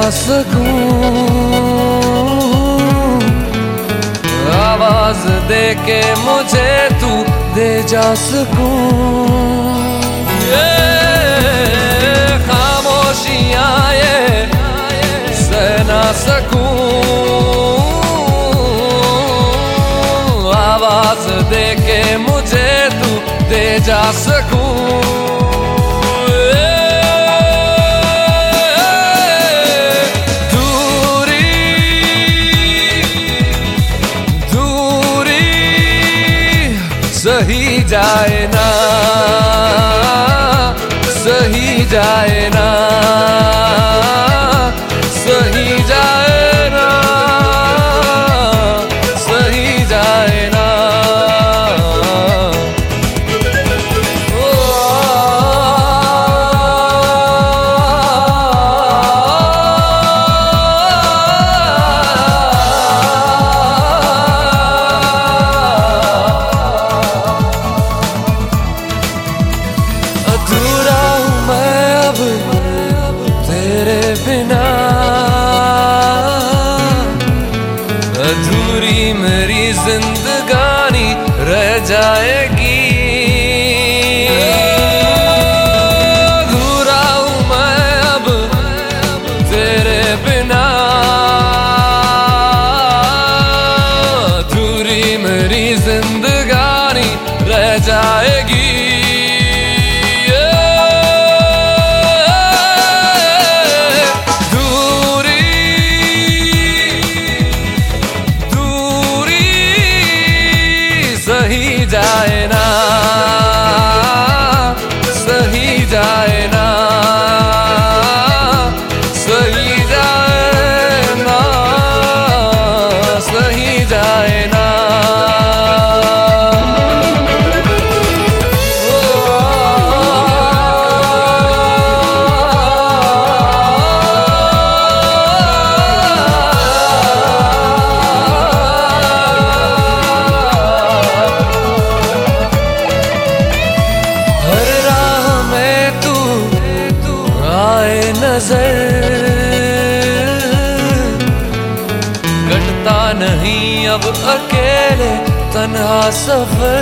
सकूं, आवाज दे के मुझे तू दे जा सकूं। ये खामोशियां ये सह ना सकूं, आवाज दे के मुझे तू दे जा सकूं। सही जाए ना, सही जाए ना, सही जाए ना, सही जाए ना। अधूरा हूँ मैं अब तेरे बिना, अधूरी मेरी जिंदगानी रह जाएगी। अधूरा हूँ मैं अब तेरे बिना, अधूरी मेरी जिंदगानी रह जाएगी। सही जाए ना, सही जाए ना, सही जाए ना, सही जाए ना। नजर कटता नहीं अब अकेले तन्हा सफर,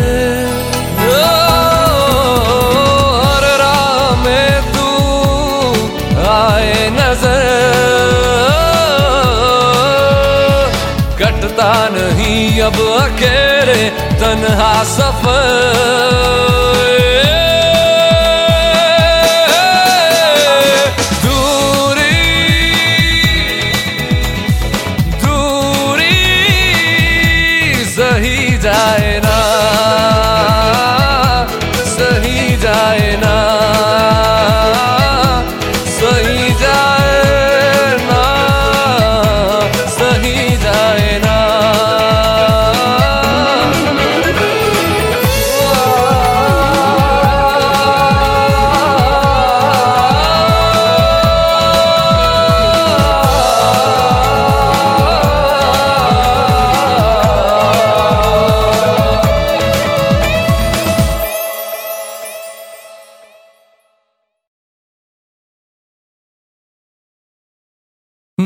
हर राह में तू आए नजर, कटता नहीं अब अकेले तन्हा सफर।